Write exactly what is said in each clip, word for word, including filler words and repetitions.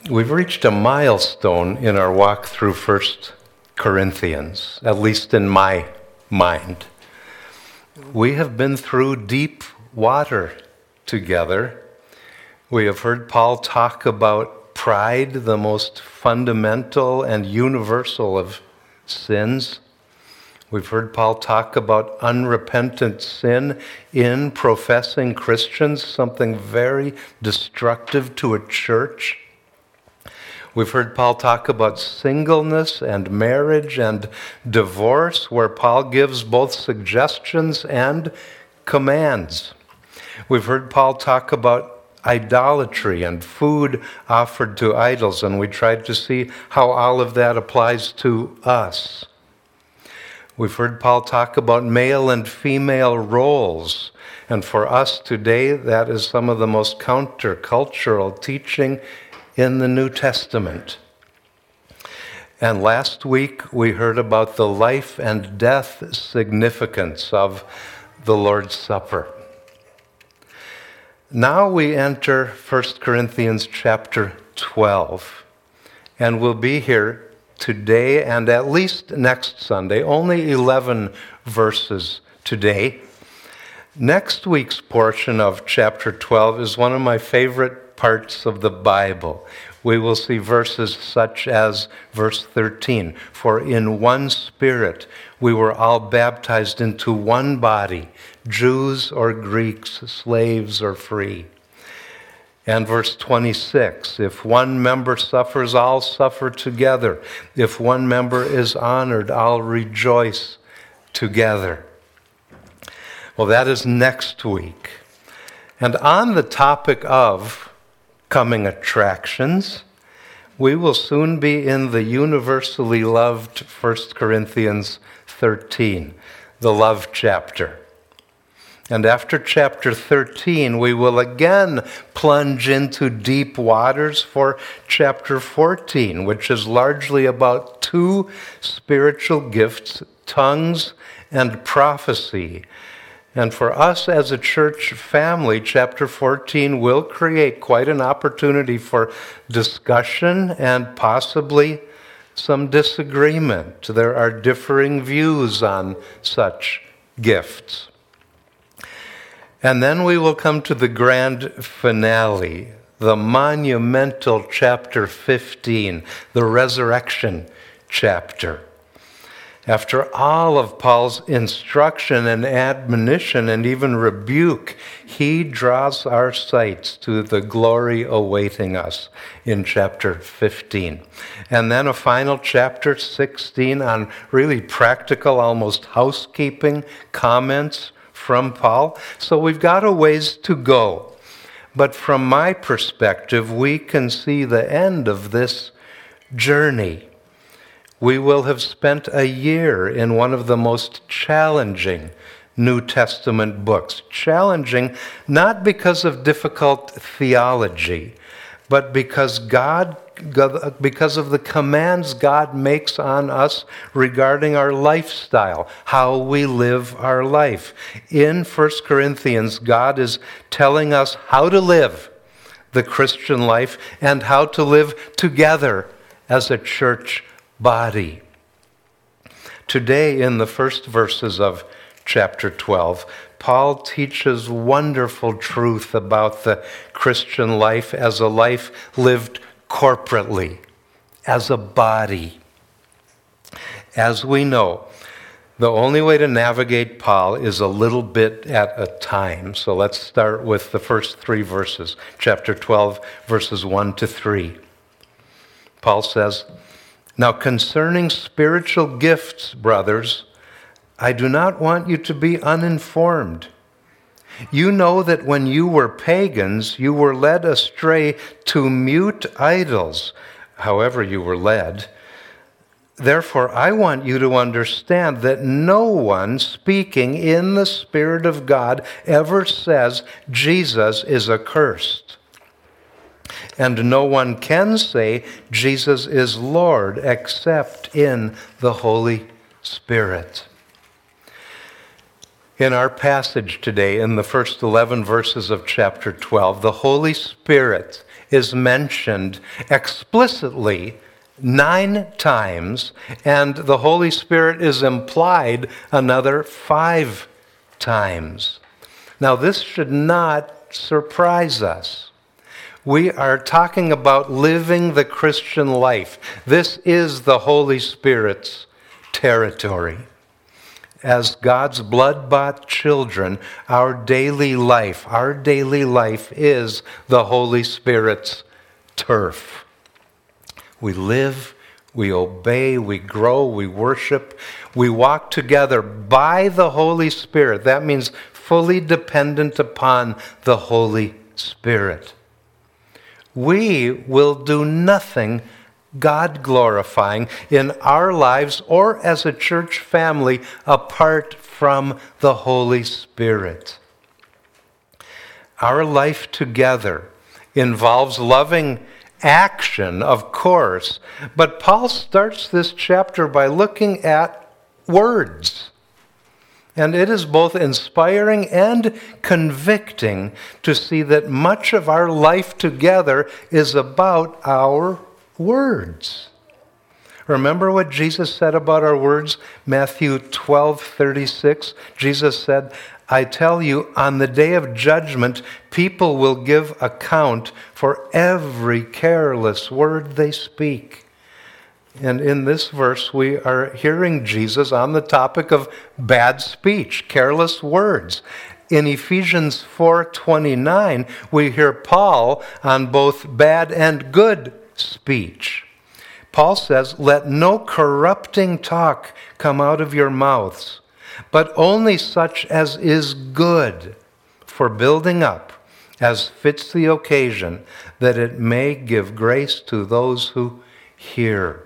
We've reached a milestone in our walk through First Corinthians, at least in my mind. We have been through deep water together. We have heard Paul talk about pride, the most fundamental and universal of sins. We've heard Paul talk about unrepentant sin in professing Christians, something very destructive to a church. We've heard Paul talk about singleness and marriage and divorce, where Paul gives both suggestions and commands. We've heard Paul talk about idolatry and food offered to idols, and we tried to see how all of that applies to us. We've heard Paul talk about male and female roles, and for us today, that is some of the most countercultural teaching in the New Testament. And last week, we heard about the life and death significance of the Lord's Supper. Now we enter First Corinthians chapter twelve, and we'll be here today and at least next Sunday, only eleven verses today. Next week's portion of chapter twelve is one of my favorite parts of the Bible. We will see verses such as verse thirteen, "For in one Spirit we were all baptized into one body, Jews or Greeks, slaves or free." And verse twenty-six, "If one member suffers, all suffer together. If one member is honored, all rejoice together." Well, that is next week. And on the topic of coming attractions, we will soon be in the universally loved First Corinthians thirteen, the love chapter. And after chapter thirteen, we will again plunge into deep waters for chapter fourteen, which is largely about two spiritual gifts, tongues and prophecy. And for us as a church family, chapter fourteen will create quite an opportunity for discussion and possibly some disagreement. There are differing views on such gifts. And then we will come to the grand finale, the monumental chapter fifteen, the resurrection chapter. After all of Paul's instruction and admonition and even rebuke, he draws our sights to the glory awaiting us in chapter fifteen. And then a final chapter sixteen on really practical, almost housekeeping comments from Paul. So we've got a ways to go. But from my perspective, we can see the end of this journey. We will have spent a year in one of the most challenging New Testament books. Challenging not because of difficult theology, but because God, because of the commands God makes on us regarding our lifestyle, how we live our life. In First Corinthians, God is telling us how to live the Christian life and how to live together as a church body. Today, in the first verses of chapter twelve, Paul teaches wonderful truth about the Christian life as a life lived corporately, as a body. As we know, the only way to navigate Paul is a little bit at a time. So let's start with the first three verses, chapter twelve, verses one to three. Paul says, "Now concerning spiritual gifts, brothers, I do not want you to be uninformed. You know that when you were pagans, you were led astray to mute idols, however you were led. Therefore, I want you to understand that no one speaking in the Spirit of God ever says Jesus is accursed. And no one can say Jesus is Lord except in the Holy Spirit." In our passage today, in the first eleven verses of chapter twelve, the Holy Spirit is mentioned explicitly nine times, and the Holy Spirit is implied another five times. Now, this should not surprise us. We are talking about living the Christian life. This is the Holy Spirit's territory. As God's blood-bought children, our daily life, our daily life is the Holy Spirit's turf. We live, we obey, we grow, we worship, we walk together by the Holy Spirit. That means fully dependent upon the Holy Spirit. We will do nothing God-glorifying in our lives or as a church family apart from the Holy Spirit. Our life together involves loving action, of course, but Paul starts this chapter by looking at words. And it is both inspiring and convicting to see that much of our life together is about our words. Remember what Jesus said about our words? Matthew twelve thirty-six. Jesus said, I tell you, on the day of judgment, people will give account for every careless word they speak. And in this verse, we are hearing Jesus on the topic of bad speech, careless words. In Ephesians four twenty-nine, we hear Paul on both bad and good speech. Paul says, let no corrupting talk come out of your mouths, but only such as is good for building up, as fits the occasion, that it may give grace to those who hear.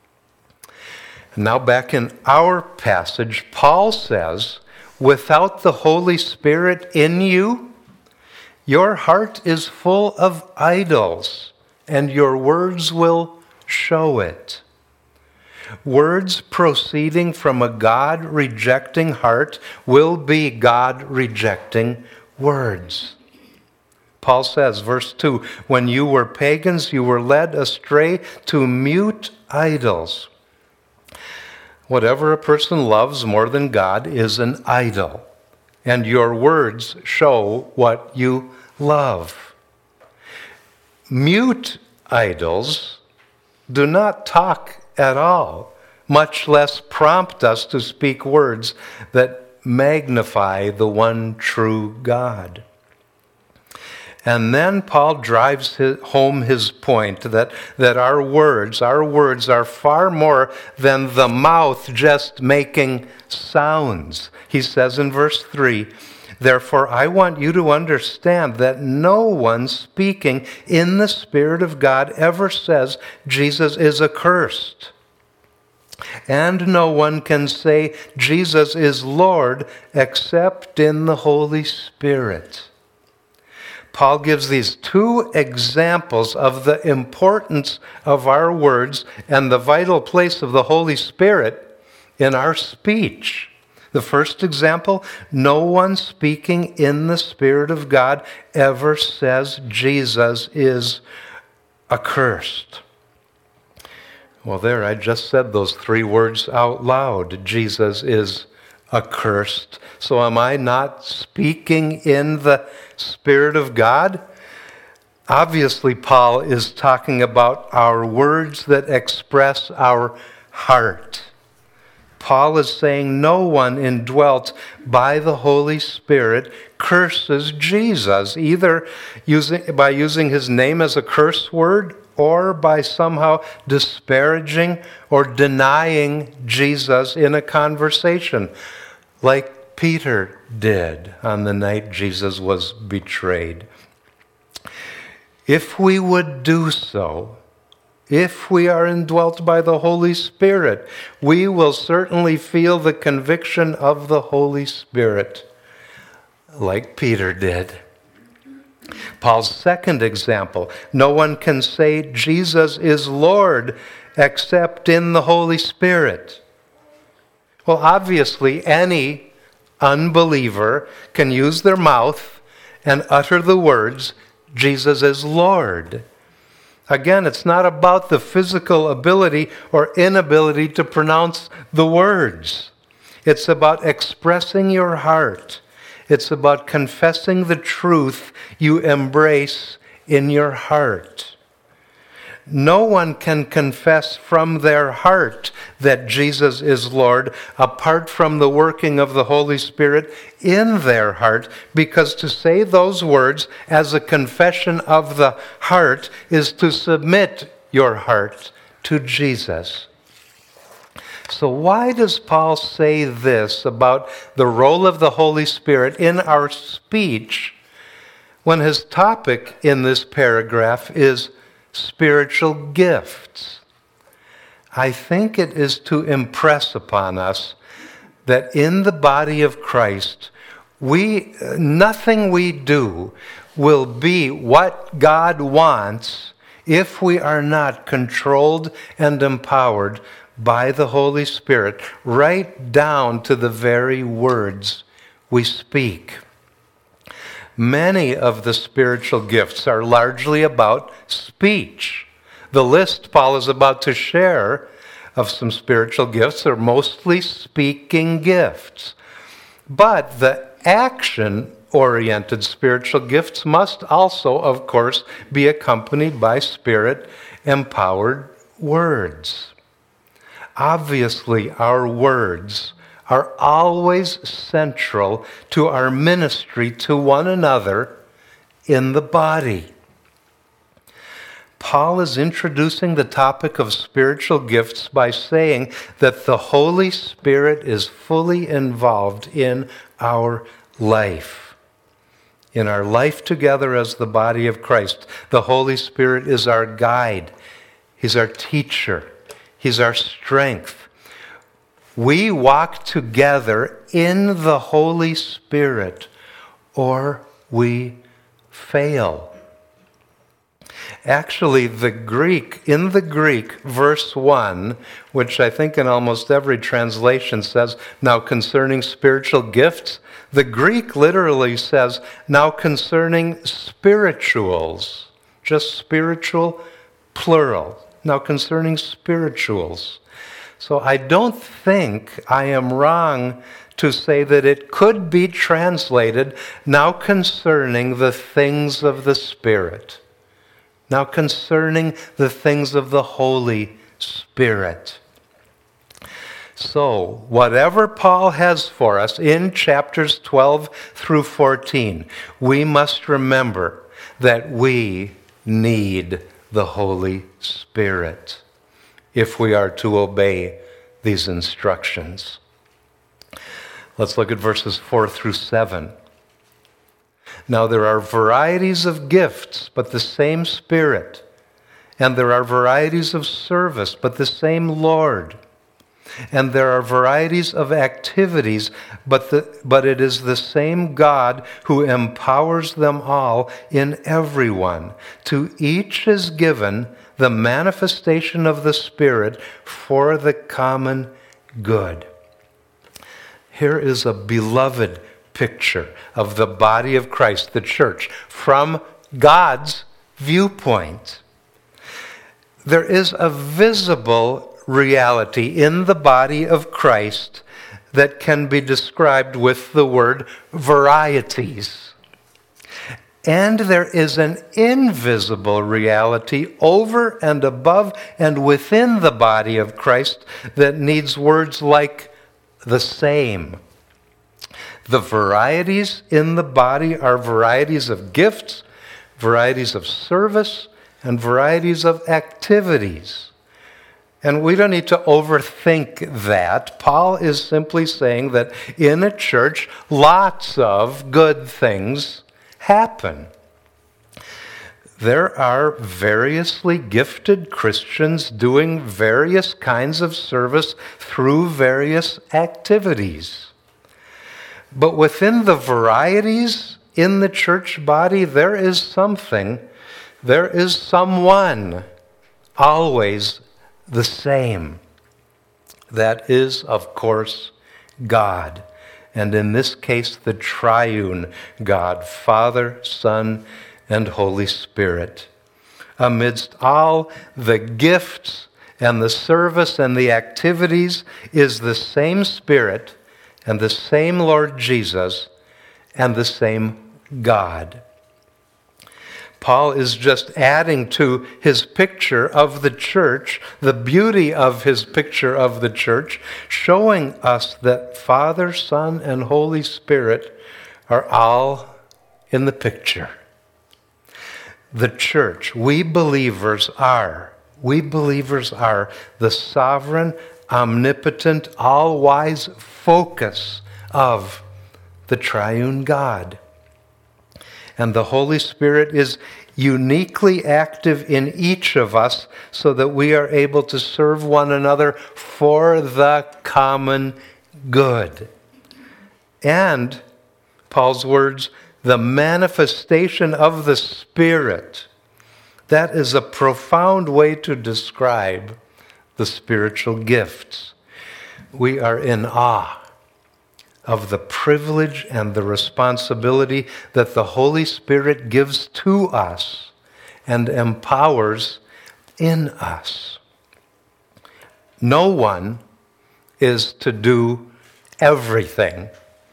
Now back in our passage, Paul says, without the Holy Spirit in you, your heart is full of idols, and your words will show it. Words proceeding from a God-rejecting heart will be God-rejecting words. Paul says, verse two, when you were pagans, you were led astray to mute idols. Whatever a person loves more than God is an idol, and your words show what you love. Mute idols do not talk at all, much less prompt us to speak words that magnify the one true God. And then Paul drives his, home his point that, that our words, our words are far more than the mouth just making sounds. He says in verse three, therefore I want you to understand that no one speaking in the Spirit of God ever says Jesus is accursed. And no one can say Jesus is Lord except in the Holy Spirit. Paul gives these two examples of the importance of our words and the vital place of the Holy Spirit in our speech. The first example, no one speaking in the Spirit of God ever says Jesus is accursed. Well, there, I just said those three words out loud. Jesus is accursed. So am I not speaking in the Spirit of God? Obviously, Paul is talking about our words that express our heart. Paul is saying no one indwelt by the Holy Spirit curses Jesus, either using, by using his name as a curse word or by somehow disparaging or denying Jesus in a conversation, like Peter did on the night Jesus was betrayed. If we would do so, if we are indwelt by the Holy Spirit, we will certainly feel the conviction of the Holy Spirit, like Peter did. Paul's second example, no one can say Jesus is Lord except in the Holy Spirit. Well, obviously, any unbeliever can use their mouth and utter the words, Jesus is Lord. Again, it's not about the physical ability or inability to pronounce the words. It's about expressing your heart. It's about confessing the truth you embrace in your heart. No one can confess from their heart that Jesus is Lord apart from the working of the Holy Spirit in their heart, because to say those words as a confession of the heart is to submit your heart to Jesus. So why does Paul say this about the role of the Holy Spirit in our speech when his topic in this paragraph is spiritual gifts? I think it is to impress upon us that in the body of Christ, we nothing we do will be what God wants if we are not controlled and empowered by the Holy Spirit, right down to the very words we speak. Many of the spiritual gifts are largely about speech. The list Paul is about to share of some spiritual gifts are mostly speaking gifts. But the action-oriented spiritual gifts must also, of course, be accompanied by Spirit-empowered words. Obviously, our words are always central to our ministry to one another in the body. Paul is introducing the topic of spiritual gifts by saying that the Holy Spirit is fully involved in our life. In our life together as the body of Christ, the Holy Spirit is our guide. He's our teacher. He's our strength. We walk together in the Holy Spirit, or we fail. Actually, the Greek, in the Greek, verse one, which I think in almost every translation says, now concerning spiritual gifts, the Greek literally says, now concerning spirituals, just spiritual, plural. Now concerning spirituals. So I don't think I am wrong to say that it could be translated, now concerning the things of the Spirit. Now concerning the things of the Holy Spirit. So, whatever Paul has for us in chapters twelve through fourteen, we must remember that we need the Holy Spirit if we are to obey these instructions. Let's look at verses four through seven. Now there are varieties of gifts, but the same Spirit. And there are varieties of service, but the same Lord. And there are varieties of activities, but, the, but it is the same God who empowers them all in everyone. To each is given the manifestation of the Spirit for the common good. Here is a beloved picture of the body of Christ, the church, from God's viewpoint. There is a visible reality in the body of Christ that can be described with the word varieties. And there is an invisible reality over and above and within the body of Christ that needs words like the same. The varieties in the body are varieties of gifts, varieties of service, and varieties of activities. And we don't need to overthink that. Paul is simply saying that in a church, lots of good things happen. There are variously gifted Christians doing various kinds of service through various activities. But within the varieties in the church body, there is something, there is someone always the same. That is, of course, God. and in this case, the triune God, Father, Son, and Holy Spirit. Amidst all the gifts and the service and the activities is the same Spirit and the same Lord Jesus and the same God. Paul is just adding to his picture of the church, the beauty of his picture of the church, showing us that Father, Son, and Holy Spirit are all in the picture. The church, we believers are, we believers are the sovereign, omnipotent, all-wise focus of the triune God. And the Holy Spirit is uniquely active in each of us so that we are able to serve one another for the common good. And, Paul's words, the manifestation of the Spirit. That is a profound way to describe the spiritual gifts. We are in awe of the privilege and the responsibility that the Holy Spirit gives to us and empowers in us. No one is to do everything.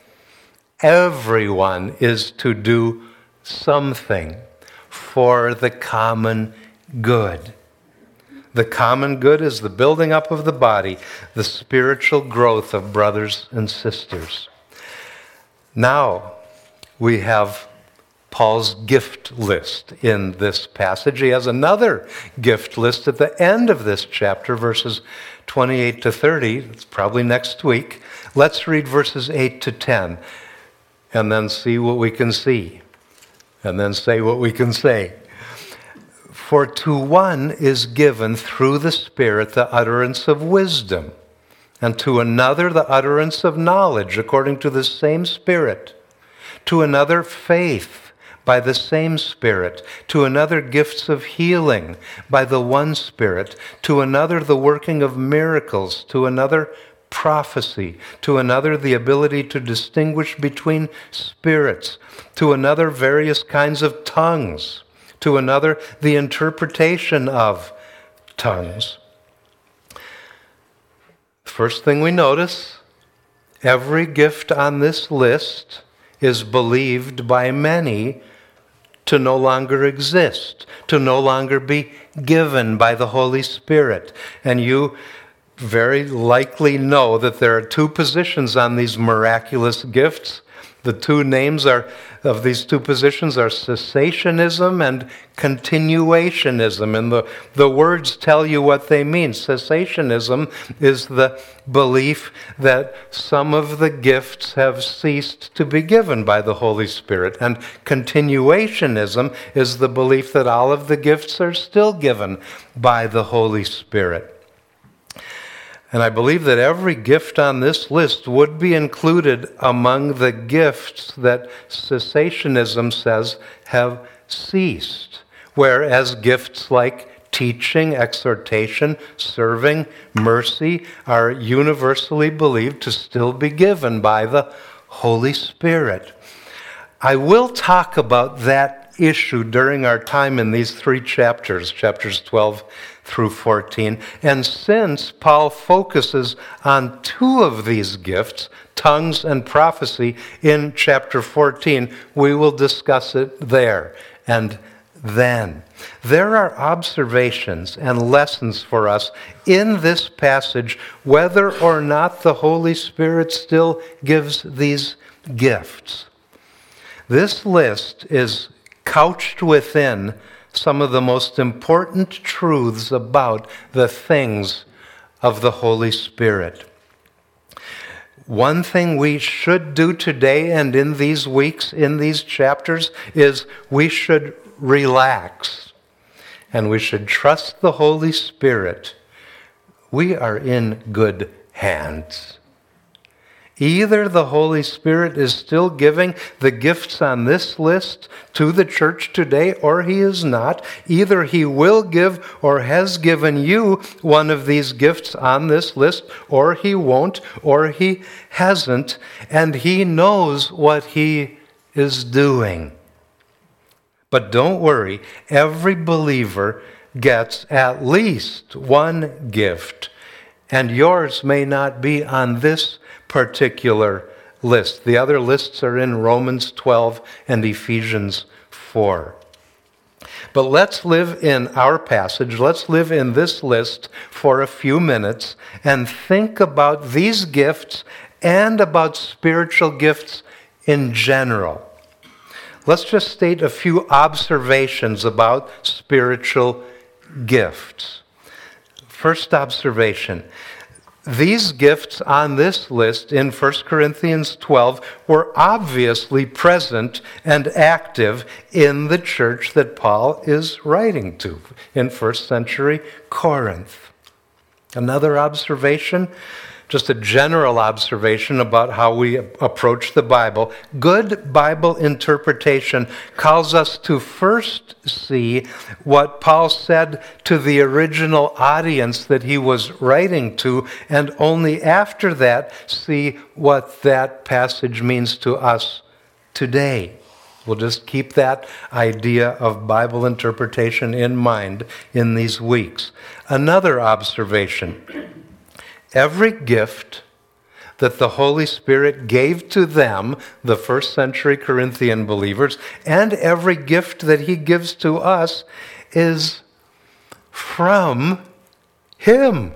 Everyone is to do something for the common good. The common good is the building up of the body, the spiritual growth of brothers and sisters. Now we have Paul's gift list in this passage. He has another gift list at the end of this chapter, verses twenty-eight to thirty. It's probably next week. Let's read verses eight to ten and then see what we can see and then say what we can say. For to one is given through the Spirit the utterance of wisdom, and to another the utterance of knowledge according to the same Spirit, to another faith by the same Spirit, to another gifts of healing by the one Spirit, to another the working of miracles, to another prophecy, to another the ability to distinguish between spirits, to another various kinds of tongues, to another the interpretation of tongues. First thing we notice, every gift on this list is believed by many to no longer exist, to no longer be given by the Holy Spirit. And you very likely know that there are two positions on these miraculous gifts. The two names are of these two positions are cessationism and continuationism. And the, the words tell you what they mean. Cessationism is the belief that some of the gifts have ceased to be given by the Holy Spirit. And continuationism is the belief that all of the gifts are still given by the Holy Spirit. And I believe that every gift on this list would be included among the gifts that cessationism says have ceased, whereas gifts like teaching, exhortation, serving, mercy are universally believed to still be given by the Holy Spirit. I will talk about that issue during our time in these three chapters, chapters twelve through fourteen. And since Paul focuses on two of these gifts, tongues and prophecy, in chapter fourteen, we will discuss it there and then. There are observations and lessons for us in this passage, whether or not the Holy Spirit still gives these gifts. This list is couched within some of the most important truths about the things of the Holy Spirit. One thing we should do today and in these weeks, in these chapters, is we should relax and we should trust the Holy Spirit. We are in good hands. Either the Holy Spirit is still giving the gifts on this list to the church today, or he is not. Either he will give or has given you one of these gifts on this list, or he won't, or he hasn't, and he knows what he is doing. But don't worry, every believer gets at least one gift, and yours may not be on this particular list. The other lists are in Romans twelve and Ephesians four. But let's live in our passage, let's live in this list for a few minutes and think about these gifts and about spiritual gifts in general. Let's just state a few observations about spiritual gifts. First observation. These gifts on this list in First Corinthians twelve were obviously present and active in the church that Paul is writing to in first century Corinth. Another observation, just a general observation about how we approach the Bible. Good Bible interpretation calls us to first see what Paul said to the original audience that he was writing to, and only after that see what that passage means to us today. We'll just keep that idea of Bible interpretation in mind in these weeks. Another observation. Every gift that the Holy Spirit gave to them, the first century Corinthian believers, and every gift that he gives to us is from him.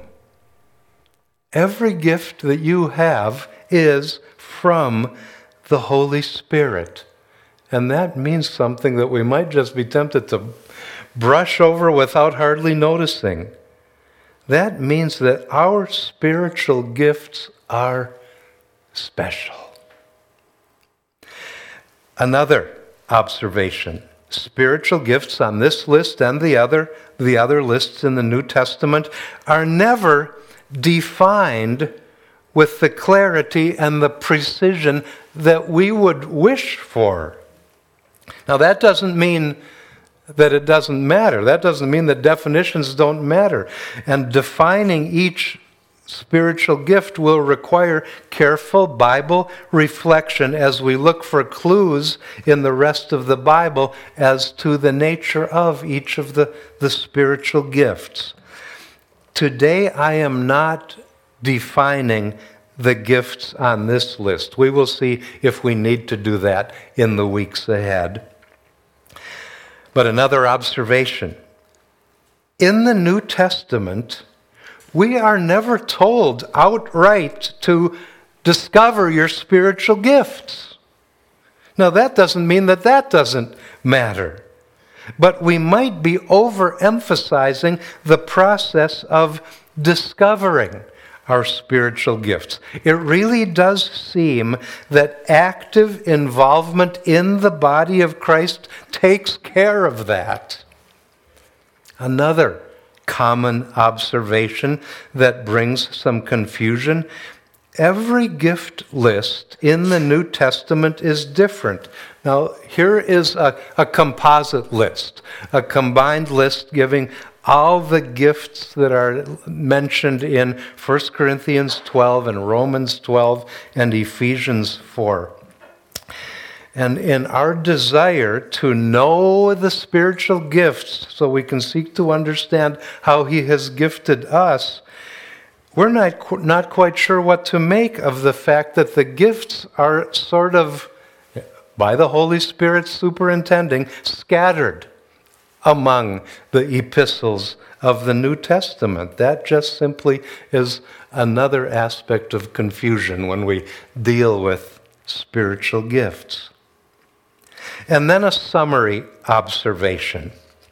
Every gift that you have is from the Holy Spirit. And that means something that we might just be tempted to brush over without hardly noticing. That means that our spiritual gifts are special. Another observation. Spiritual gifts on this list and the other, the other lists in the New Testament are never defined with the clarity and the precision that we would wish for. Now that doesn't mean that it doesn't matter. That doesn't mean that definitions don't matter. And defining each spiritual gift will require careful Bible reflection as we look for clues in the rest of the Bible as to the nature of each of the, the spiritual gifts. Today I am not defining the gifts on this list. We will see if we need to do that in the weeks ahead. But another observation. In the New Testament, we are never told outright to discover your spiritual gifts. Now, that doesn't mean that that doesn't matter. But we might be overemphasizing the process of discovering our spiritual gifts. It really does seem that active involvement in the body of Christ takes care of that. Another common observation that brings some confusion. Every gift list in the New Testament is different. Now, here is a, a composite list, a combined list giving all the gifts that are mentioned in First Corinthians twelve and Romans twelve and Ephesians four. And in our desire to know the spiritual gifts so we can seek to understand how he has gifted us, we're not, not quite sure what to make of the fact that the gifts are sort of, by the Holy Spirit superintending, scattered among the epistles of the New Testament. That just simply is another aspect of confusion when we deal with spiritual gifts. And then a summary observation.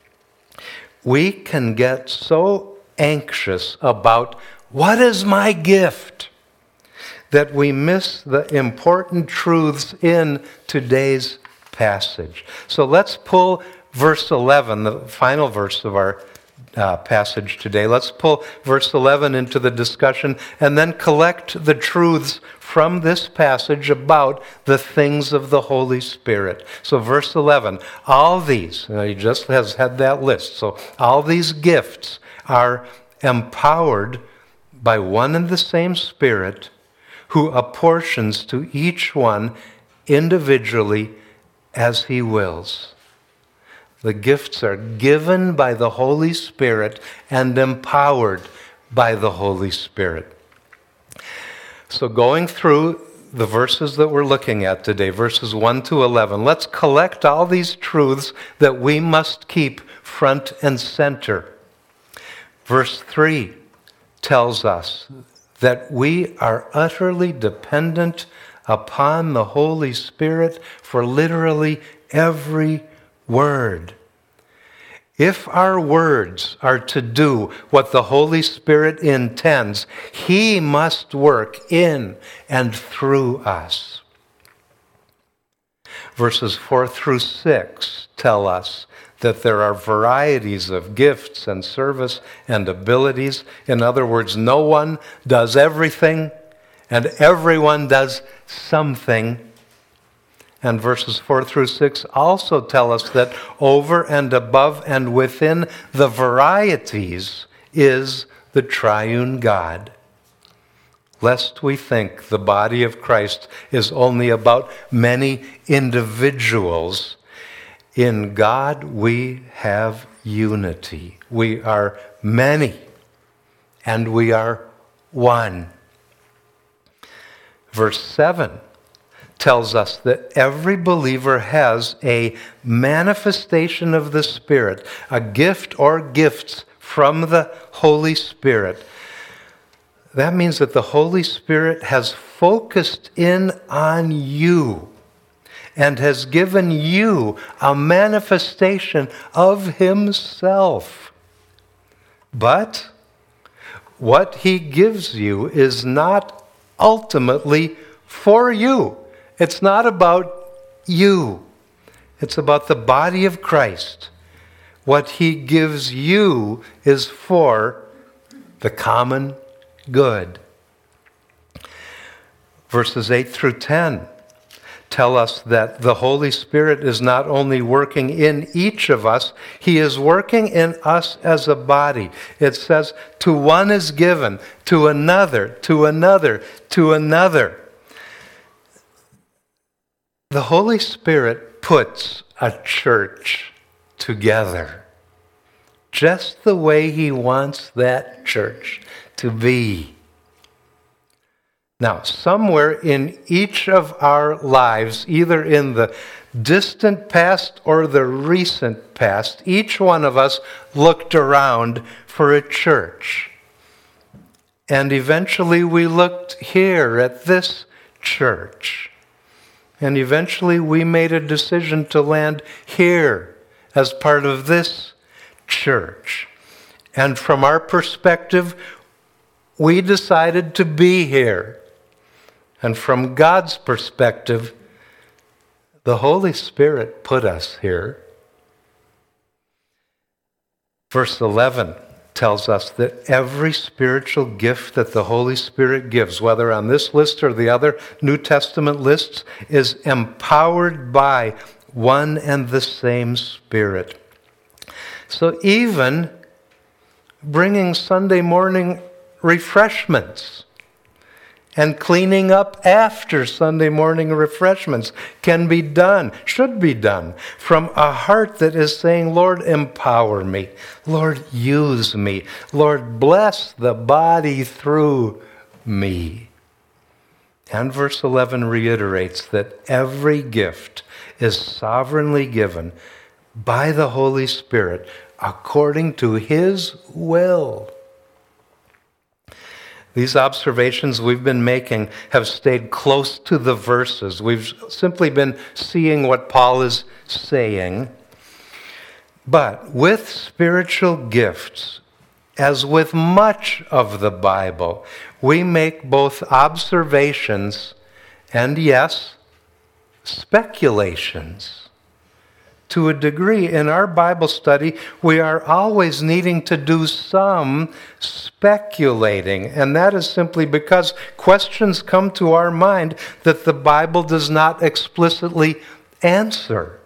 We can get so anxious about what is my gift that we miss the important truths in today's passage. So let's pull verse eleven, the final verse of our uh, passage today. Let's pull verse eleven into the discussion and then collect the truths from this passage about the things of the Holy Spirit. So verse eleven, all these, you know, he just has had that list. So all these gifts are empowered by one and the same Spirit, who apportions to each one individually as he wills. The gifts are given by the Holy Spirit and empowered by the Holy Spirit. So going through the verses that we're looking at today, verses one to eleven, let's collect all these truths that we must keep front and center. Verse three tells us that we are utterly dependent upon the Holy Spirit for literally every word. If our words are to do what the Holy Spirit intends, He must work in and through us. Verses four through six tell us that there are varieties of gifts and service and abilities. In other words, no one does everything, and everyone does something. And verses four through six also tell us that over and above and within the varieties is the triune God. Lest we think the body of Christ is only about many individuals, in God we have unity. We are many, and we are one. Verse seven tells us that every believer has a manifestation of the Spirit, a gift or gifts from the Holy Spirit. That means that the Holy Spirit has focused in on you and has given you a manifestation of Himself. But what He gives you is not ultimately for you. It's not about you. It's about the body of Christ. What He gives you is for the common good. Verses eight through ten tell us that the Holy Spirit is not only working in each of us, He is working in us as a body. It says, to one is given, to another, to another, to another. The Holy Spirit puts a church together just the way He wants that church to be. Now, somewhere in each of our lives, either in the distant past or the recent past, each one of us looked around for a church. And eventually we looked here at this church. And eventually we made a decision to land here as part of this church. And from our perspective, we decided to be here. And from God's perspective, the Holy Spirit put us here. Verse eleven tells us that every spiritual gift that the Holy Spirit gives, whether on this list or the other New Testament lists, is empowered by one and the same Spirit. So even bringing Sunday morning refreshments and cleaning up after Sunday morning refreshments can be done, should be done, from a heart that is saying, Lord, empower me. Lord, use me. Lord, bless the body through me. And verse eleven reiterates that every gift is sovereignly given by the Holy Spirit according to His will. These observations we've been making have stayed close to the verses. We've simply been seeing what Paul is saying. But with spiritual gifts, as with much of the Bible, we make both observations and, yes, speculations. to a degree. In our Bible study, we are always needing to do some speculating, and that is simply because questions come to our mind that the Bible does not explicitly answer.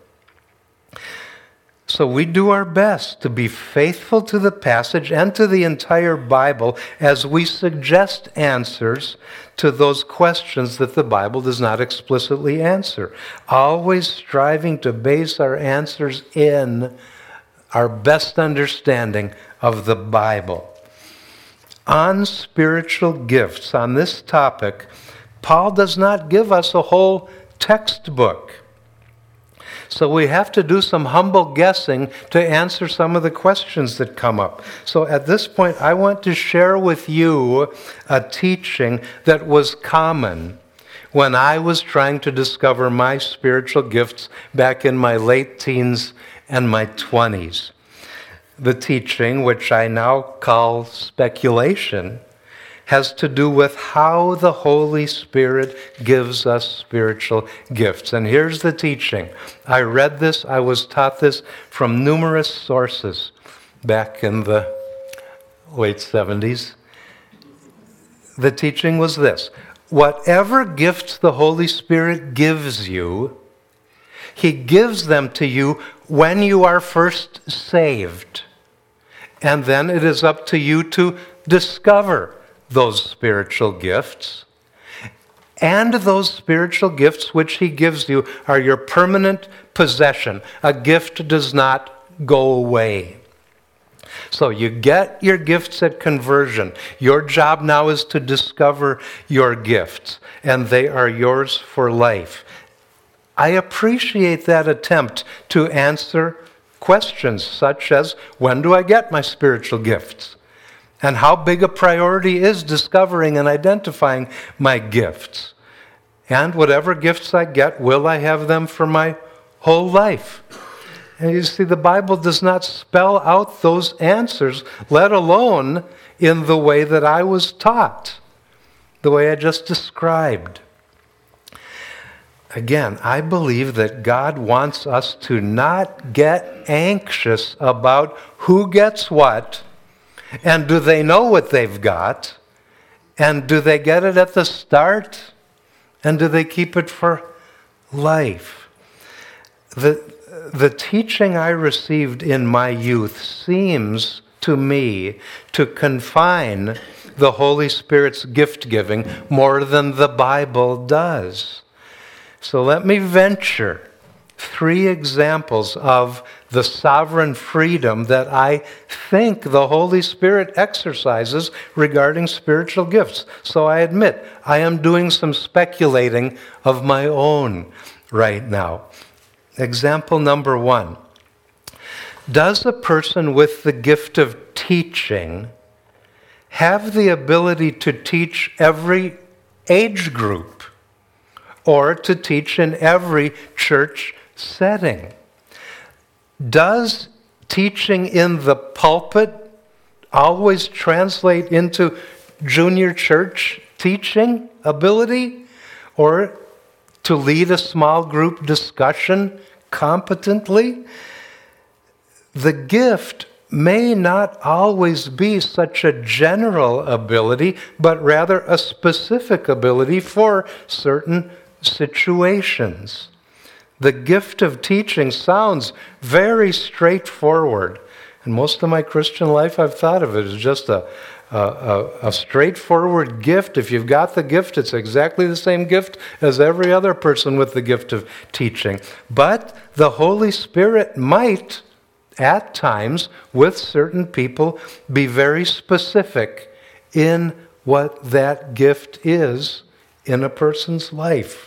So we do our best to be faithful to the passage and to the entire Bible as we suggest answers to those questions that the Bible does not explicitly answer, always striving to base our answers in our best understanding of the Bible. On spiritual gifts, on this topic, Paul does not give us a whole textbook. So we have to do some humble guessing to answer some of the questions that come up. So at this point, I want to share with you a teaching that was common when I was trying to discover my spiritual gifts back in my late teens and my twenties. The teaching, which I now call speculation, has to do with how the Holy Spirit gives us spiritual gifts. And here's the teaching. I read this, I was taught this from numerous sources back in the late seventies. The teaching was this: whatever gifts the Holy Spirit gives you, He gives them to you when you are first saved. And then it is up to you to discover those spiritual gifts. And those spiritual gifts which He gives you are your permanent possession. A gift does not go away. So you get your gifts at conversion. Your job now is to discover your gifts, and they are yours for life. I appreciate that attempt to answer questions such as, when do I get my spiritual gifts? And how big a priority is discovering and identifying my gifts? And whatever gifts I get, will I have them for my whole life? And you see, the Bible does not spell out those answers, let alone in the way that I was taught, the way I just described. Again, I believe that God wants us to not get anxious about who gets what, and do they know what they've got? And do they get it at the start? And do they keep it for life? The, the teaching I received in my youth seems to me to confine the Holy Spirit's gift-giving more than the Bible does. So let me venture three examples of the sovereign freedom that I think the Holy Spirit exercises regarding spiritual gifts. So I admit, I am doing some speculating of my own right now. Example number one. Does a person with the gift of teaching have the ability to teach every age group or to teach in every church setting? Does teaching in the pulpit always translate into junior church teaching ability, or to lead a small group discussion competently? The gift may not always be such a general ability, but rather a specific ability for certain situations. The gift of teaching sounds very straightforward. And most of my Christian life, I've thought of it as just a, a, a straightforward gift. If you've got the gift, it's exactly the same gift as every other person with the gift of teaching. But the Holy Spirit might, at times, with certain people, be very specific in what that gift is in a person's life.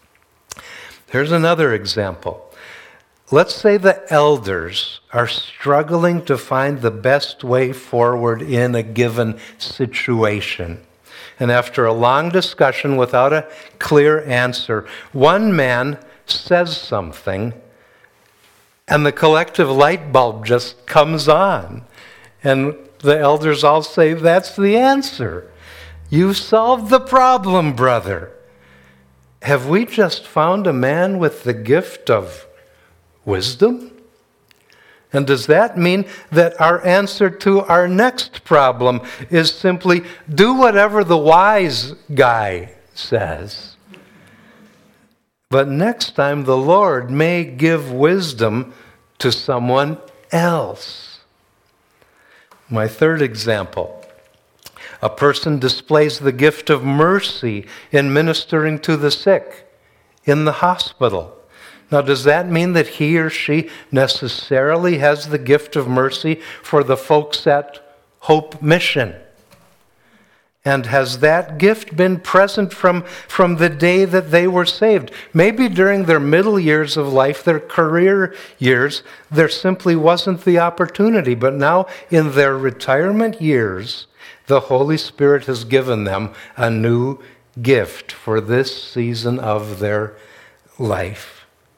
Here's another example. Let's say the elders are struggling to find the best way forward in a given situation. And after a long discussion without a clear answer, one man says something, and the collective light bulb just comes on. And the elders all say, "That's the answer. You solved the problem, brother." Have we just found a man with the gift of wisdom? And does that mean that our answer to our next problem is simply do whatever the wise guy says? But next time the Lord may give wisdom to someone else. My third example. A person displays the gift of mercy in ministering to the sick in the hospital. Now, does that mean that he or she necessarily has the gift of mercy for the folks at Hope Mission? And has that gift been present from, from the day that they were saved? Maybe during their middle years of life, their career years, there simply wasn't the opportunity. But now, in their retirement years, the Holy Spirit has given them a new gift for this season of their life.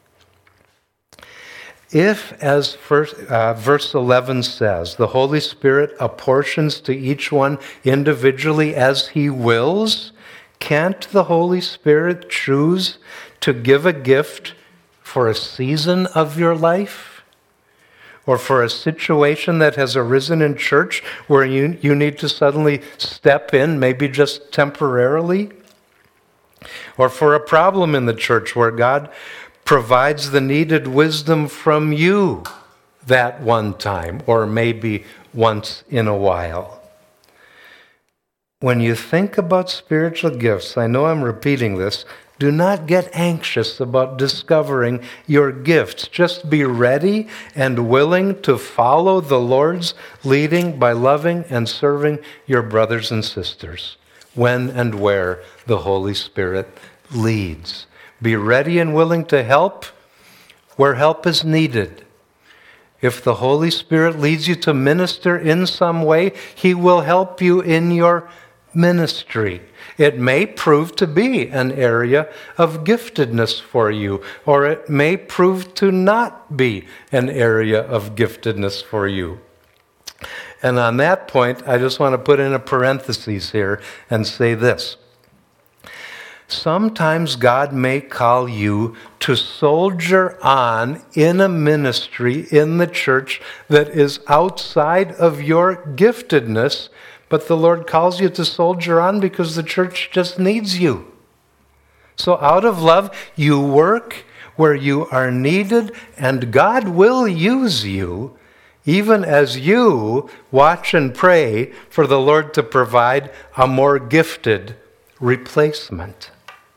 If, as first, uh, verse eleven says, the Holy Spirit apportions to each one individually as he wills, can't the Holy Spirit choose to give a gift for a season of your life? Or for a situation that has arisen in church where you, you need to suddenly step in, maybe just temporarily? Or for a problem in the church where God provides the needed wisdom from you that one time, or maybe once in a while. When you think about spiritual gifts, I know I'm repeating this, do not get anxious about discovering your gifts. Just be ready and willing to follow the Lord's leading by loving and serving your brothers and sisters when and where the Holy Spirit leads. Be ready and willing to help where help is needed. If the Holy Spirit leads you to minister in some way, He will help you in your ministry. It may prove to be an area of giftedness for you, or it may prove to not be an area of giftedness for you. And on that point, I just want to put in a parenthesis here and say this. Sometimes God may call you to soldier on in a ministry in the church that is outside of your giftedness, but the Lord calls you to soldier on because the church just needs you. So out of love, you work where you are needed, and God will use you, even as you watch and pray for the Lord to provide a more gifted replacement.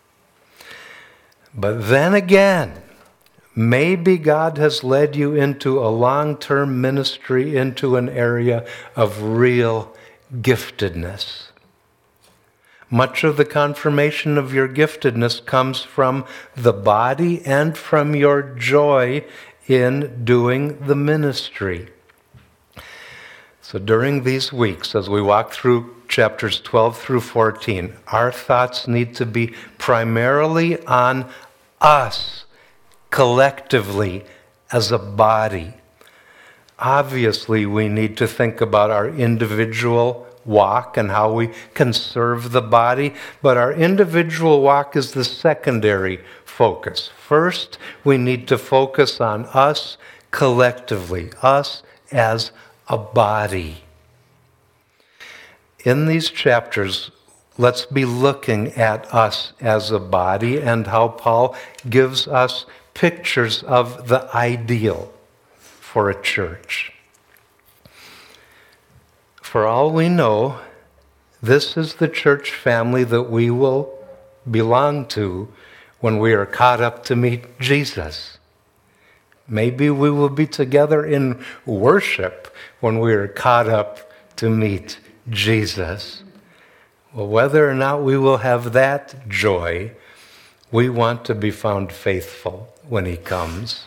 But then again, maybe God has led you into a long-term ministry, into an area of real giftedness. Much of the confirmation of your giftedness comes from the body and from your joy in doing the ministry. So during these weeks, as we walk through chapters twelve through fourteen, our thoughts need to be primarily on us, collectively, as a body. Obviously, we need to think about our individual walk and how we can serve the body, but our individual walk is the secondary focus. First, we need to focus on us collectively, us as a body. In these chapters, let's be looking at us as a body and how Paul gives us pictures of the ideal for a church. For all we know, this is the church family that we will belong to when we are caught up to meet Jesus. Maybe we will be together in worship when we are caught up to meet Jesus. Well, whether or not we will have that joy, we want to be found faithful when He comes.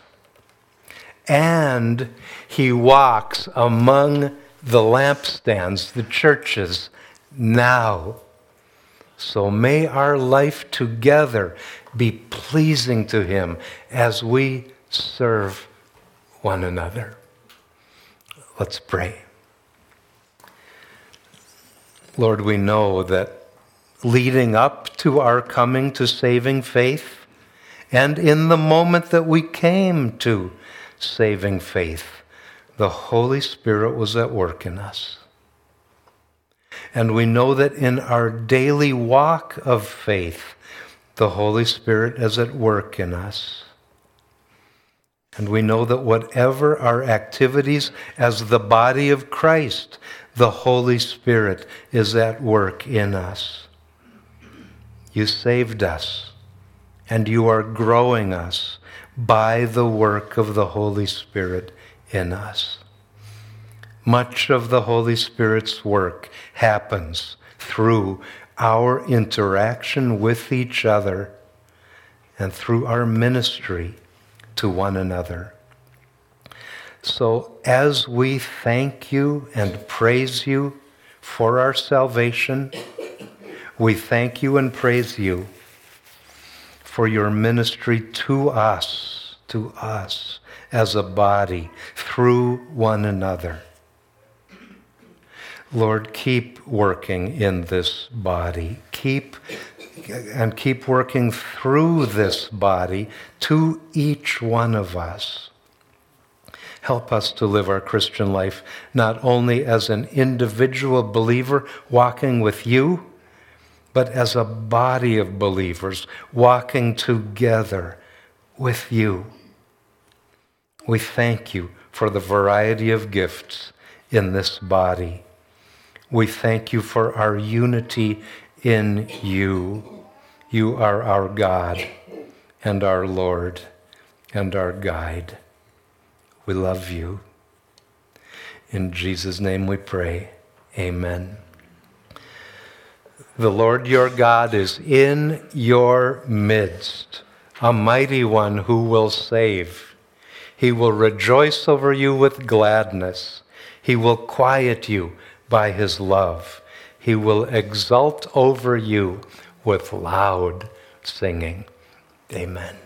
And He walks among the lampstands, the churches, now. So may our life together be pleasing to Him as we serve one another. Let's pray. Lord, we know that leading up to our coming to saving faith And in the moment that we came to saving faith, the Holy Spirit was at work in us. And we know that in our daily walk of faith, the Holy Spirit is at work in us. And we know that whatever our activities as the body of Christ, the Holy Spirit is at work in us. You saved us, and you are growing us by the work of the Holy Spirit in us. Much of the Holy Spirit's work happens through our interaction with each other and through our ministry to one another. So as we thank you and praise you for our salvation, we thank you and praise you for your ministry to us, to us as a body, through one another. Lord, keep working in this body. Keep and keep working through this body to each one of us. Help us to live our Christian life not only as an individual believer walking with you, but as a body of believers walking together with you. We thank you for the variety of gifts in this body. We thank you for our unity in you. You are our God and our Lord and our guide. We love you. In Jesus' name we pray. Amen. The Lord your God is in your midst, a mighty one who will save. He will rejoice over you with gladness. He will quiet you by his love. He will exult over you with loud singing. Amen.